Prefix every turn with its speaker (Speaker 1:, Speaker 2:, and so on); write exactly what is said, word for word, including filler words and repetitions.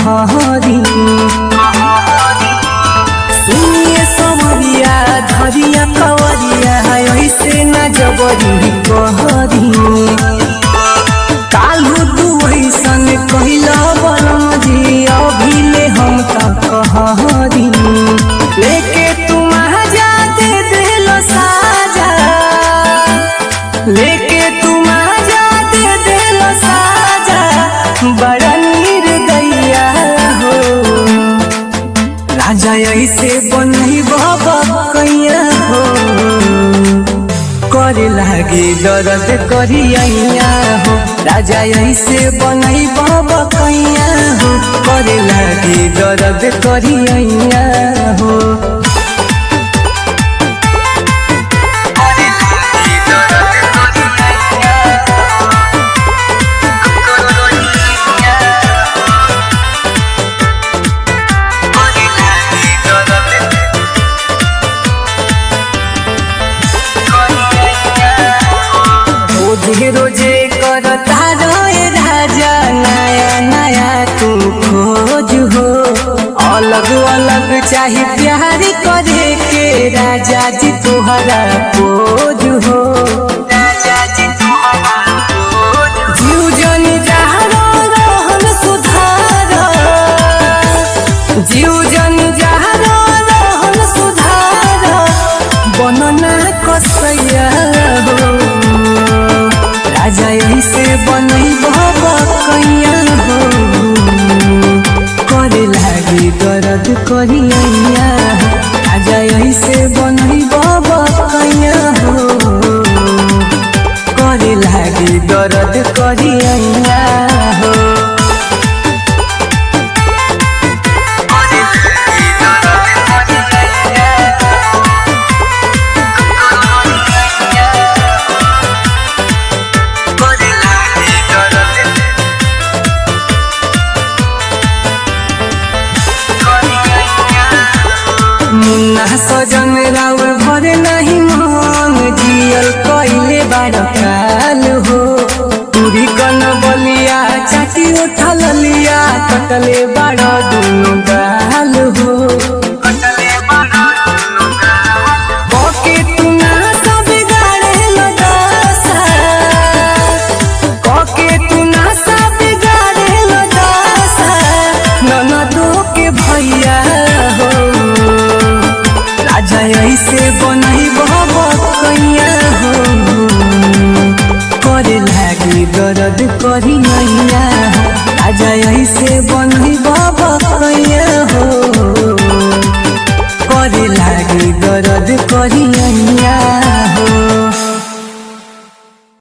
Speaker 1: कहरी सुनिए समरिया धरिया कवरिया ऐसे न जबरी कहरी कालू तू ऐसन कहला बलम जी अभिले हम तक कहरी लेके तुम आजा दे दिलो साजा लेके तुम आजा दे दिलो साजा बड़ा नीर गैया हो राजा ऐसे बनई बाबा कैया हो करे लागे दर्द करिया हो राजा ऐसे बनई बाबा कैया हो करे लागे दर्द करिया हो रोजे रोजे करता रोए राजा नया नया तू खोज हो अलग अलग चाहे प्यार करे के राजा जी तुहरा खोज हो राजा जी तुहरा जीव जन जहरो रहन सुधार जीव जन जहरो रहन सुधार बनना कसैया हो राजा ऐसे बनई बाबा कैया हो करे लागे दर्द करिया राजा ऐसे बनई बाबा कैया हो करे लागे दर्द करिया हो मुन्ना सजन राउर भरे नहीं मन जियल कइले बाड़ काल हो पूरी कन बलिया चाटी उठल लिया कटले बाड़ दुनो गाल हो कके तू ना सब गाड़े लदासा कके तू ना सब गाड़े लदासा ननदो के भैया हो राजा ऐसे